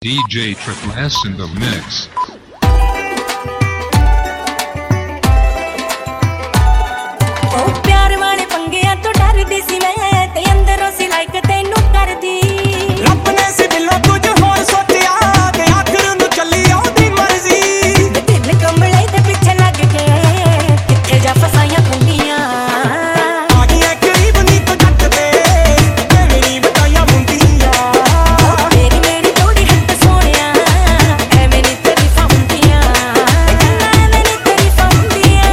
DJ Triple S in the mix. प्यार वाले पंगिया तो डरदी सी मैं ते अंदरों सी लाइक तेनू करदी रब ने सी दिलों कुछ होर सोचिया ते आखिर नू चली आउंदी मर्जी दिल कमले दे पीछे लग के किथे जा फसाइयां खुंडियां आ गई करीब नी तो जट दे मेरी बताइयां मुंडियां तेरी मेरी जोड़ी हट सोनिया ऐ मेरी तारीफां हुंदियां ऐ मेरी तारीफां हुंदियां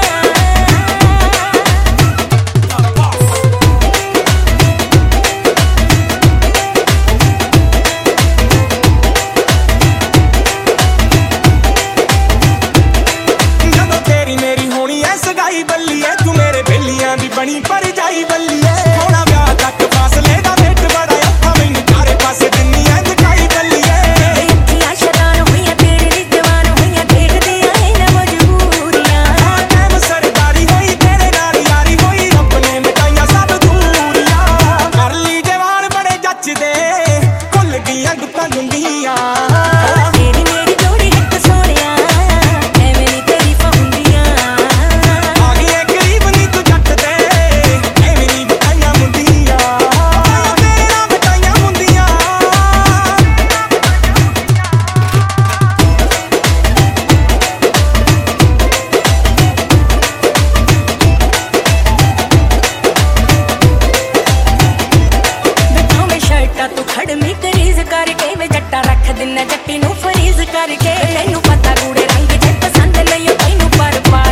ਜਦੋਂ ਤੇਰੀ ਮੇਰੀ ਹੋਣੀ ਐ ਸਗਾਈ ਬੱਲੀਏ ਤੂੰ ਮੇਰੇ ਬੇਲੀਆਂ ਦੀ ਬਣੀ ਪਰ ਜਾਈ ਬੱਲੀਏ ਹੋਣਾ ਵਿਆਹ ਤੱਕ ਫਾਸਲੇ ਦਾ ਵੇਟ ਬੜਾ ਔਖਾ ਮੈਨੂੰ ਚਾਰੇ ਪਾਸੇ ਦਿੰਨੀ ਐ ਦਿਖਾਈ ਬੱਲੀਏ ਅੱਖੀਆਂ ਸ਼ੈਤਾਨ ਹੋਈਆਂ ਤੇਰੇ ਦੀ ਦੀਵਾਨ ਹੋਈਆਂ ਦੇਖਦੀਆਂ ਐ ਨਾ ਮਜਬੂਰੀਆਂ ਹਾਂ ਟਾਈਮ ਸਰਦਾਰੀ ਹੋਈ ਤੇਰੇ ਨਾਲ ਯਾਰੀ ਹੋਈ ਰੱਬ ਨੇ ਮਿਟਾਈਆਂ ਸਭ ਦੂਰੀਆਂ ਕਰ ਲਈ ਜਵਾਨ ਬੜੇ ਜੱਚਦੇ ਖੁੱਲ ਗਈਆਂ ਗੁੱਤਾਂ ਗੁੰਦੀਆਂ तेरी मेरी जोड़ी हट सोनिया ऐ मेरी तारीफां हुंदियां ਆ ਗਈ ਕਰੀਬ ਨੀ ਤੂੰ ਜੱਟ ਦੇ ਐਵੇਂ ਨੀ ਬਤਾਈਆਂ ਮੁੰਡੀਆਂ ਤੇਰਾ ਬਤਾਈਆਂ ਮੁੰਡੀਆਂ देखो मैं शर्टा तू खड़मी करीज करके वे जट्टा रख दिना जट्टी नू फरीज करके तैनू पता गूड़े रंग जे पसंद नहीं तैनू पर